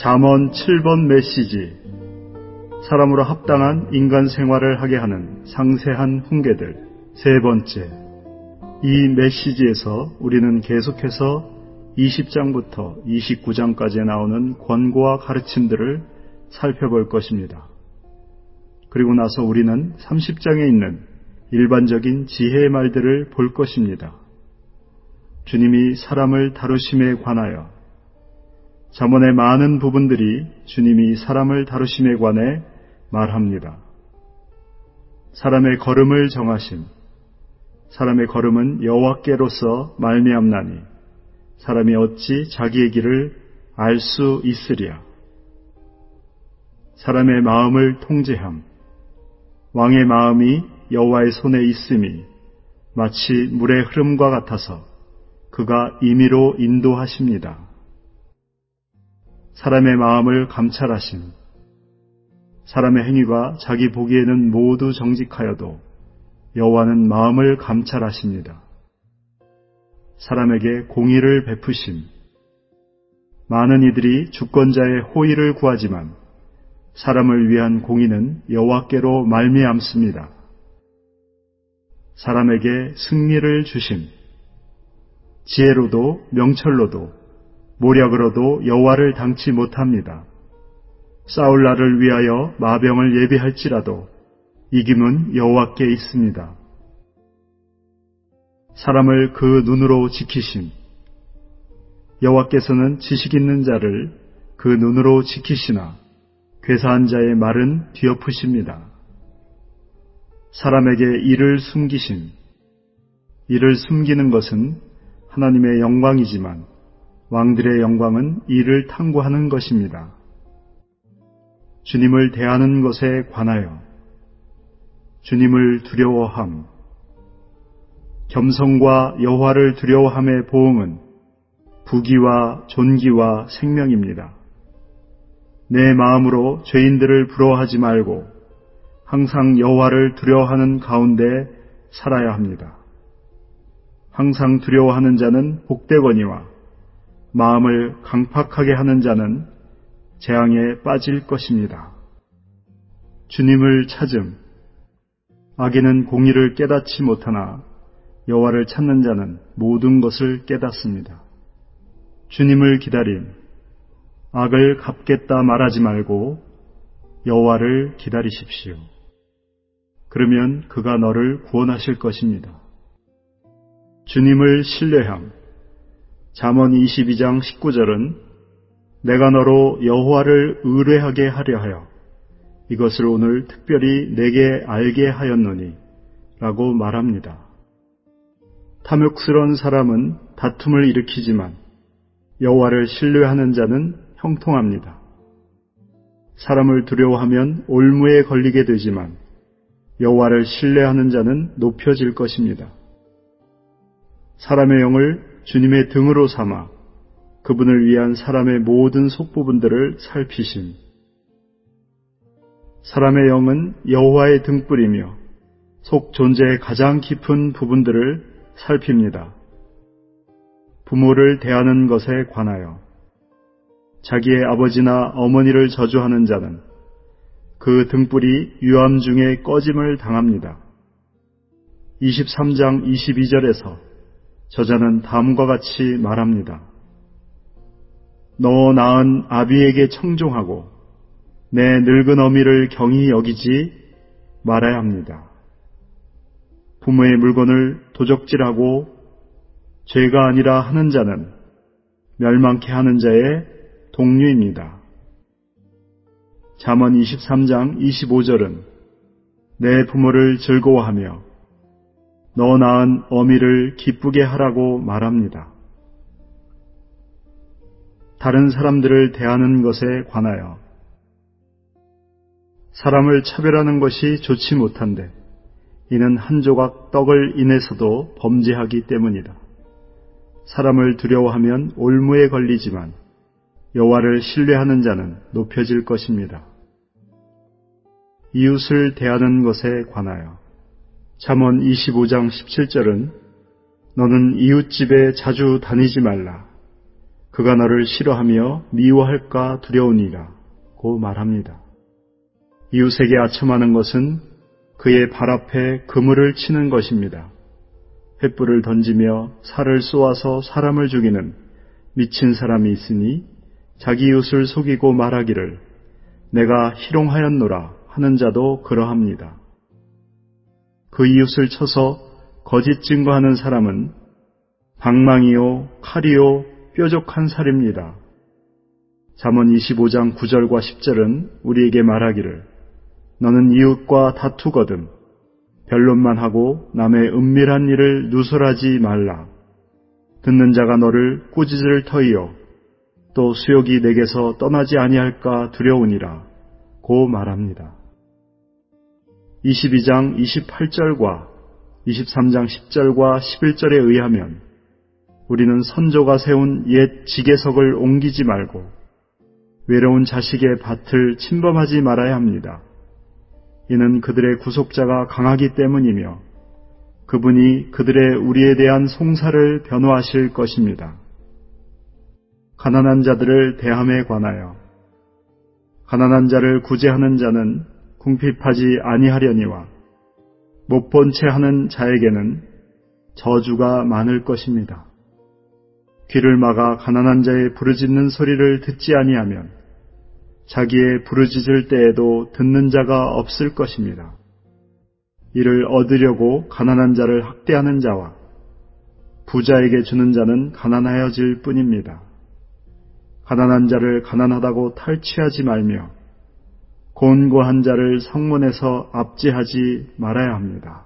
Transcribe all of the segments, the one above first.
잠언 7번 메시지. 사람으로 합당한 인간 생활을 하게 하는 상세한 훈계들. 세 번째, 이 메시지에서 우리는 계속해서 20장부터 29장까지에 나오는 권고와 가르침들을 살펴볼 것입니다. 그리고 나서 우리는 30장에 있는 일반적인 지혜의 말들을 볼 것입니다. 주님이 사람을 다루심에 관하여, 잠언의 많은 부분들이 주님이 사람을 다루심에 관해 말합니다. 사람의 걸음을 정하심. 사람의 걸음은 여호와께로서 말미암나니 사람이 어찌 자기의 길을 알 수 있으랴. 사람의 마음을 통제함. 왕의 마음이 여호와의 손에 있음이 마치 물의 흐름과 같아서 그가 임의로 인도하십니다. 사람의 마음을 감찰하심. 사람의 행위가 자기 보기에는 모두 정직하여도 여호와는 마음을 감찰하십니다. 사람에게 공의를 베푸심. 많은 이들이 주권자의 호의를 구하지만 사람을 위한 공의는 여호와께로 말미암습니다. 사람에게 승리를 주심. 지혜로도 명철로도 모략으로도 여호와를 당치 못합니다. 싸울 날을 위하여 마병을 예비할지라도 이김은 여호와께 있습니다. 사람을 그 눈으로 지키심. 여호와께서는 지식 있는 자를 그 눈으로 지키시나 괴사한 자의 말은 뒤엎으십니다. 사람에게 이를 숨기심. 이를 숨기는 것은 하나님의 영광이지만 왕들의 영광은 이를 탐구하는 것입니다. 주님을 대하는 것에 관하여, 주님을 두려워함. 겸손과 여호와를 두려워함의 보응은 부귀와 존귀와 생명입니다. 내 마음으로 죄인들을 부러워하지 말고 항상 여호와를 두려워하는 가운데 살아야 합니다. 항상 두려워하는 자는 복되거니와 마음을 강팍하게 하는 자는 재앙에 빠질 것입니다. 주님을 찾음. 악인은 공의를 깨닫지 못하나 여호와를 찾는 자는 모든 것을 깨닫습니다. 주님을 기다림. 악을 갚겠다 말하지 말고 여호와를 기다리십시오. 그러면 그가 너를 구원하실 것입니다. 주님을 신뢰함. 잠언 22장 19절은 내가 너로 여호와를 의뢰하게 하려 하여 이것을 오늘 특별히 내게 알게 하였노니 라고 말합니다. 탐욕스러운 사람은 다툼을 일으키지만 여호와를 신뢰하는 자는 형통합니다. 사람을 두려워하면 올무에 걸리게 되지만 여호와를 신뢰하는 자는 높여질 것입니다. 사람의 영을 주님의 등으로 삼아 그분을 위한 사람의 모든 속부분들을 살피심. 사람의 영은 여호와의 등불이며 속 존재의 가장 깊은 부분들을 살핍니다. 부모를 대하는 것에 관하여, 자기의 아버지나 어머니를 저주하는 자는 그 등불이 유암 중에 꺼짐을 당합니다. 23장 22절에서 저자는 다음과 같이 말합니다. 너 낳은 아비에게 청종하고 내 늙은 어미를 경히 여기지 말아야 합니다. 부모의 물건을 도적질하고 죄가 아니라 하는 자는 멸망케 하는 자의 동류입니다. 잠언 23장 25절은 내 부모를 즐거워하며 너 낳은 어미를 기쁘게 하라고 말합니다. 다른 사람들을 대하는 것에 관하여, 사람을 차별하는 것이 좋지 못한데 이는 한 조각 떡을 인해서도 범죄하기 때문이다. 사람을 두려워하면 올무에 걸리지만 여호와를 신뢰하는 자는 높여질 것입니다. 이웃을 대하는 것에 관하여, 잠언 25장 17절은 너는 이웃집에 자주 다니지 말라. 그가 너를 싫어하며 미워할까 두려우니라 고 말합니다. 이웃에게 아첨하는 것은 그의 발 앞에 그물을 치는 것입니다. 횃불을 던지며 살을 쏘아서 사람을 죽이는 미친 사람이 있으니 자기 이웃을 속이고 말하기를 내가 희롱하였노라 하는 자도 그러합니다. 그 이웃을 쳐서 거짓 증거하는 사람은 방망이요 칼이요 뾰족한 살입니다. 잠언 25장 9절과 10절은 우리에게 말하기를 너는 이웃과 다투거든 변론만 하고 남의 은밀한 일을 누설하지 말라. 듣는 자가 너를 꾸짖을 터이요 또 수욕이 내게서 떠나지 아니할까 두려우니라 고 말합니다. 22장 28절과 23장 10절과 11절에 의하면 우리는 선조가 세운 옛 지계석을 옮기지 말고 외로운 자식의 밭을 침범하지 말아야 합니다. 이는 그들의 구속자가 강하기 때문이며 그분이 그들의 우리에 대한 송사를 변호하실 것입니다. 가난한 자들을 대함에 관하여 가난한 자를 구제하는 자는 궁핍하지 아니하려니와 못 본 채 하는 자에게는 저주가 많을 것입니다. 귀를 막아 가난한 자의 부르짖는 소리를 듣지 아니하면 자기의 부르짖을 때에도 듣는 자가 없을 것입니다. 이를 얻으려고 가난한 자를 학대하는 자와 부자에게 주는 자는 가난하여질 뿐입니다. 가난한 자를 가난하다고 탈취하지 말며 곤고한 자를 성문에서 압제하지 말아야 합니다.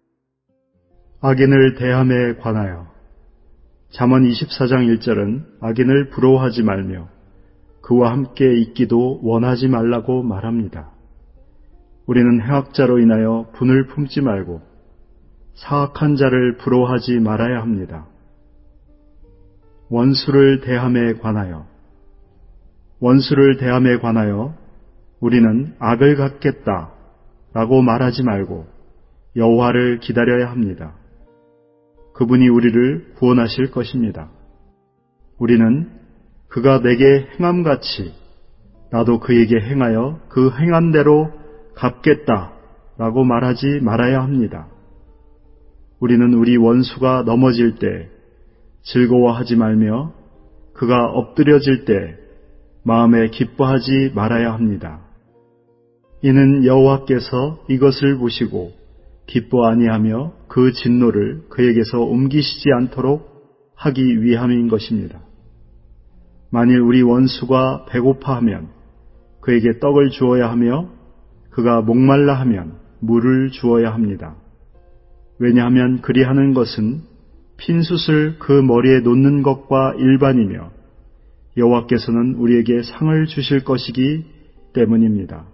악인을 대함에 관하여 잠언 24장 1절은 악인을 부러워하지 말며 그와 함께 있기도 원하지 말라고 말합니다. 우리는 해악자로 인하여 분을 품지 말고 사악한 자를 부러워하지 말아야 합니다. 원수를 대함에 관하여 우리는 악을 갚겠다 라고 말하지 말고 여호와를 기다려야 합니다. 그분이 우리를 구원하실 것입니다. 우리는 그가 내게 행함같이 나도 그에게 행하여 그 행한 대로 갚겠다 라고 말하지 말아야 합니다. 우리는 우리 원수가 넘어질 때 즐거워하지 말며 그가 엎드려질 때 마음에 기뻐하지 말아야 합니다. 이는 여호와께서 이것을 보시고 기뻐 아니하며 그 진노를 그에게서 옮기시지 않도록 하기 위함인 것입니다. 만일 우리 원수가 배고파하면 그에게 떡을 주어야 하며 그가 목말라 하면 물을 주어야 합니다. 왜냐하면 그리하는 것은 핀숯을 그 머리에 놓는 것과 일반이며 여호와께서는 우리에게 상을 주실 것이기 때문입니다.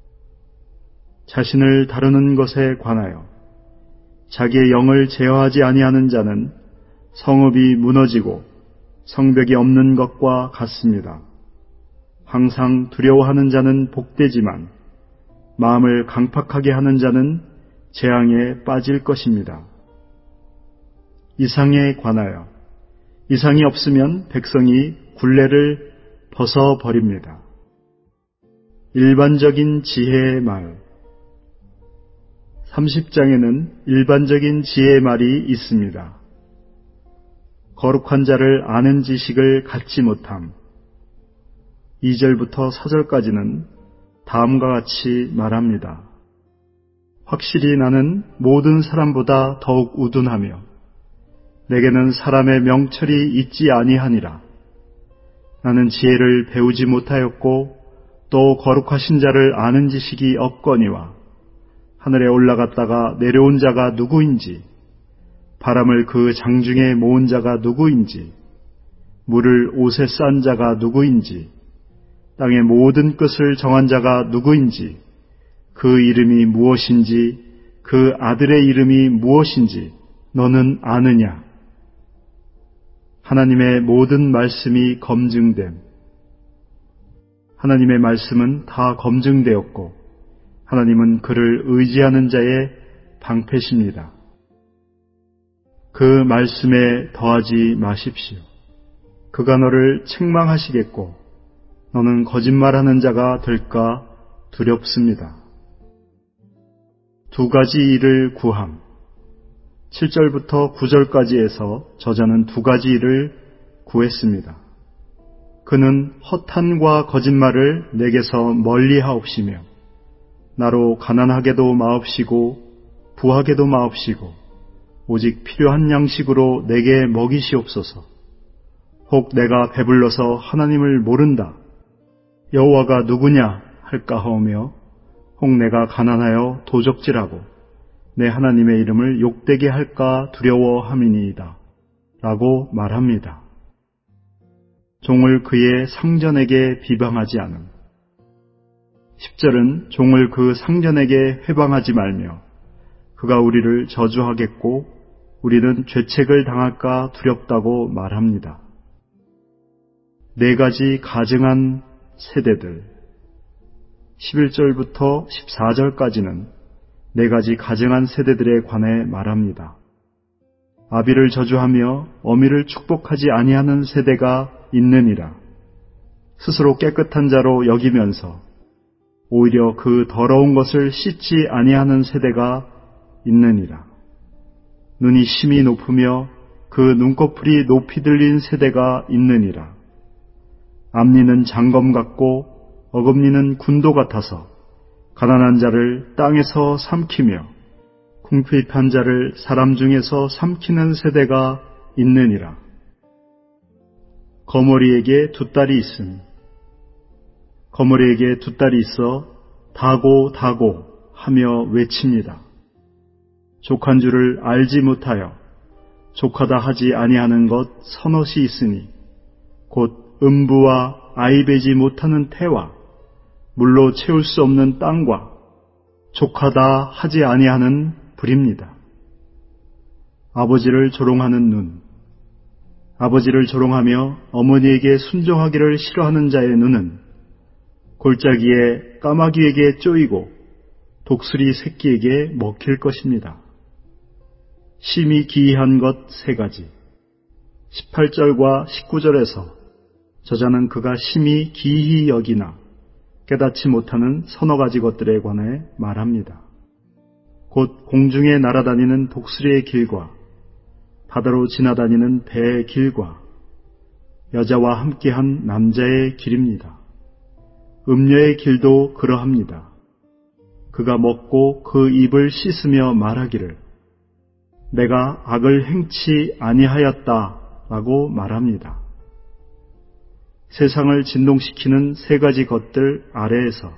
자신을 다루는 것에 관하여 자기의 영을 제어하지 아니하는 자는 성읍이 무너지고 성벽이 없는 것과 같습니다. 항상 두려워하는 자는 복되지만 마음을 강팍하게 하는 자는 재앙에 빠질 것입니다. 이상에 관하여 이상이 없으면 백성이 굴레를 벗어버립니다. 일반적인 지혜의 말 30장에는 일반적인 지혜의 말이 있습니다. 거룩한 자를 아는 지식을 갖지 못함. 2절부터 4절까지는 다음과 같이 말합니다. 확실히 나는 모든 사람보다 더욱 우둔하며 내게는 사람의 명철이 있지 아니하니라. 나는 지혜를 배우지 못하였고 또 거룩하신 자를 아는 지식이 없거니와 하늘에 올라갔다가 내려온 자가 누구인지 바람을 그 장중에 모은 자가 누구인지 물을 옷에 싼 자가 누구인지 땅의 모든 끝을 정한 자가 누구인지 그 이름이 무엇인지 그 아들의 이름이 무엇인지 너는 아느냐? 하나님의 모든 말씀이 검증됨. 하나님의 말씀은 다 검증되었고 하나님은 그를 의지하는 자의 방패십니다. 그 말씀에 더하지 마십시오. 그가 너를 책망하시겠고 너는 거짓말하는 자가 될까 두렵습니다. 두 가지 일을 구함. 7절부터 9절까지에서 저자는 두 가지 일을 구했습니다. 그는 허탄과 거짓말을 내게서 멀리하옵시며 나로 가난하게도 마옵시고 부하게도 마옵시고 오직 필요한 양식으로 내게 먹이시옵소서. 혹 내가 배불러서 하나님을 모른다 여호와가 누구냐 할까 하오며 혹 내가 가난하여 도적질하고 내 하나님의 이름을 욕되게 할까 두려워함이니이다 라고 말합니다. 종을 그의 상전에게 비방하지 않음. 10절은 종을 그 상전에게 회방하지 말며 그가 우리를 저주하겠고 우리는 죄책을 당할까 두렵다고 말합니다. 네 가지 가증한 세대들. 11절부터 14절까지는 네 가지 가증한 세대들에 관해 말합니다. 아비를 저주하며 어미를 축복하지 아니하는 세대가 있느니라. 스스로 깨끗한 자로 여기면서 오히려 그 더러운 것을 씻지 아니하는 세대가 있느니라. 눈이 심히 높으며 그 눈꺼풀이 높이 들린 세대가 있느니라. 앞니는 장검 같고 어금니는 군도 같아서 가난한 자를 땅에서 삼키며 궁핍한 자를 사람 중에서 삼키는 세대가 있느니라. 거머리에게 두 딸이 있음. 거머리에게 두 딸이 있어 다고 다고 하며 외칩니다. 족한 줄을 알지 못하여 족하다 하지 아니하는 것 서넛이 있으니 곧 음부와 아이 베지 못하는 태와 물로 채울 수 없는 땅과 족하다 하지 아니하는 불입니다. 아버지를 조롱하는 눈. 아버지를 조롱하며 어머니에게 순종하기를 싫어하는 자의 눈은 골짜기에 까마귀에게 쪼이고 독수리 새끼에게 먹힐 것입니다. 심히 기이한 것 세 가지. 18절과 19절에서 저자는 그가 심히 기이히 여기나 깨닫지 못하는 서너 가지 것들에 관해 말합니다. 곧 공중에 날아다니는 독수리의 길과 바다로 지나다니는 배의 길과 여자와 함께한 남자의 길입니다. 음녀의 길도 그러합니다. 그가 먹고 그 입을 씻으며 말하기를 내가 악을 행치 아니하였다 라고 말합니다. 세상을 진동시키는 세 가지 것들 아래에서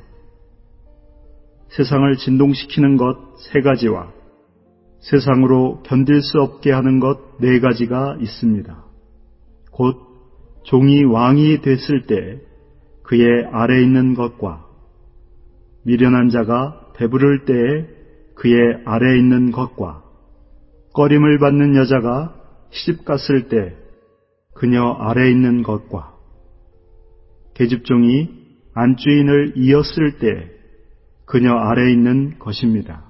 세상을 진동시키는 것 세 가지와 세상으로 견딜 수 없게 하는 것 네 가지가 있습니다. 곧 종이 왕이 됐을 때 그의 아래 있는 것과 미련한 자가 배부를 때에 그의 아래 있는 것과 꺼림을 받는 여자가 시집 갔을 때 그녀 아래 있는 것과 계집종이 안주인을 이었을 때 그녀 아래 있는 것입니다.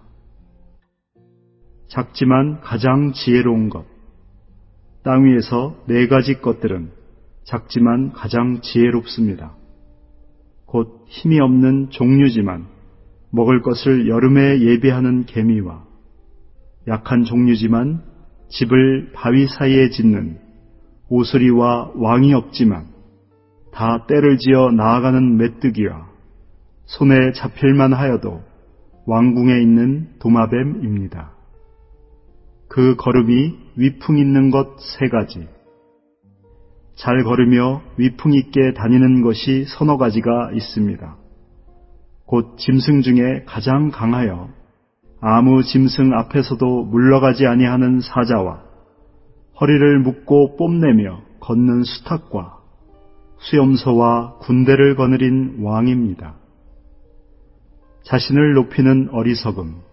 작지만 가장 지혜로운 것. 땅 위에서 네 가지 것들은 작지만 가장 지혜롭습니다. 곧 힘이 없는 종류지만 먹을 것을 여름에 예비하는 개미와 약한 종류지만 집을 바위 사이에 짓는 오수리와 왕이 없지만 다 때를 지어 나아가는 메뚜기와 손에 잡힐만 하여도 왕궁에 있는 도마뱀입니다. 그 걸음이 위풍 있는 것 세 가지. 잘 걸으며 위풍 있게 다니는 것이 서너 가지가 있습니다. 곧 짐승 중에 가장 강하여 아무 짐승 앞에서도 물러가지 아니하는 사자와 허리를 묶고 뽐내며 걷는 수탉과 수염소와 군대를 거느린 왕입니다. 자신을 높이는 어리석음.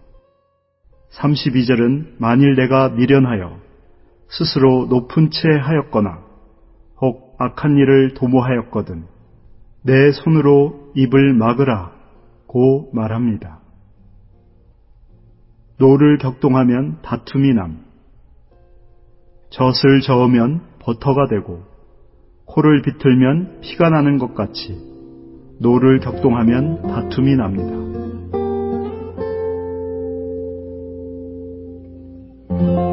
32절은 만일 내가 미련하여 스스로 높은 채 하였거나 혹 악한 일을 도모하였거든 내 손으로 입을 막으라 고 말합니다. 노를 격동하면 다툼이 남. 젖을 저으면 버터가 되고 코를 비틀면 피가 나는 것 같이 노를 격동하면 다툼이 납니다.